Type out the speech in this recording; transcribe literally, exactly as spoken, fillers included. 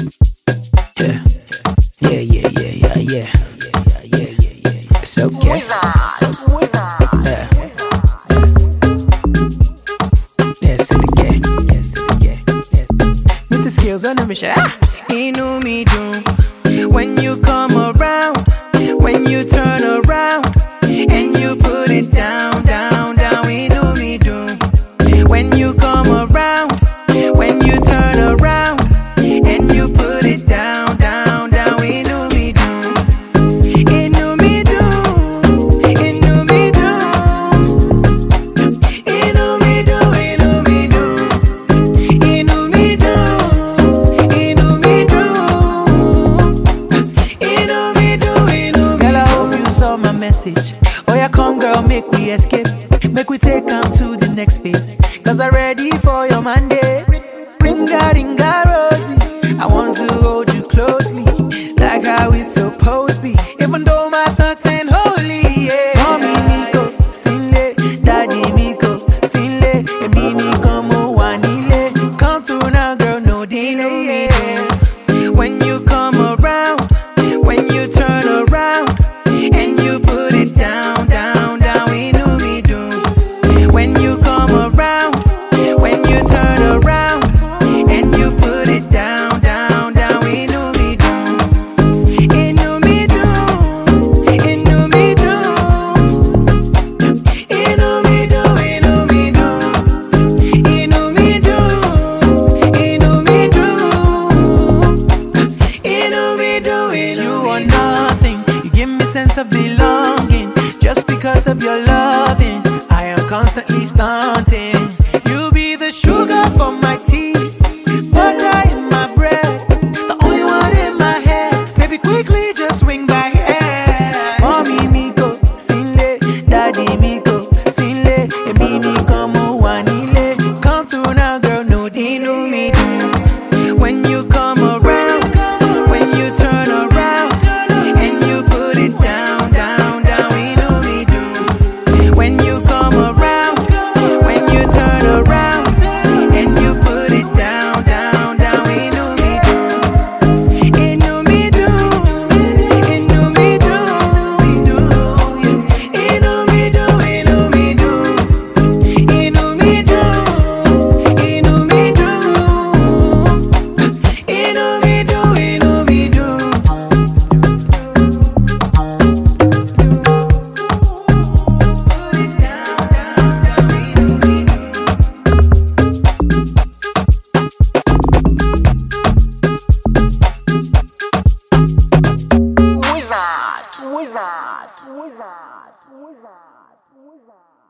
Yeah, yeah, yeah, yeah, yeah, yeah, yeah. It's okay. Yeah. Yes, it again. Yes, it again. Yes. Missus Skills on the mission. Ah! Inú mi dùn when you come around, when you turn around and you put it down, down, down. Inú mi dùn when you come around, when you turn around and you put it down, down, down. Inú mi dùn, inú mi dùn, inú mi dùn, inú mi dùn, inú mi dùn, inú mi dùn, inú mi dùn, inú mi dùn, inú mi dùn. Girl, I hope you saw my message. Oh yeah, come girl, make we escape, make we take on to the next phase. Cause I'm ready for your Monday. Ringa, ringa, Rosie, I want to hold you closely, like how it's supposed to be. Even though my thoughts ain't holy, yeah. Mommy Miko, Sinle, Daddy Miko, Sinle, Emi Miko, Mo Wanile. Come through now, girl, no delay, yeah. When you come around, when you turn around, and you put it down, down, down. Inú mi dùn when you come around, when you turn around and you put it down, down, down. Inú mi dùn, inú mi dùn, inú mi dùn, inú mi dùn, inú mi dùn, inú mi dùn, inú mi dùn, inú mi dùn. You are nothing, you give me sense of belonging. Just because of your loving, I am constantly stunting. You be the sugar for my tea, butter in my bread, the only one in my head. Baby, quickly just swing by hand. Mommy Miko, Sinle, Daddy Miko, Sinle, Emi Miko, Mo Wanile. Come through now, girl, no inú mi dùn when you come around, when you turn around and you put it down, down, down. Inú mi dùn when you come around, when you turn around and you put it down, down, down. Inú mi dùn, inú mi dùn, inú mi dùn, inú mi dùn, inú mi dùn, inú mi dùn, inú mi dùn, inú mi dùn, inú mi dùn. Put it down, down, down. Inú mi dùn. Wizard, wizard, wizard, wizard, wizard.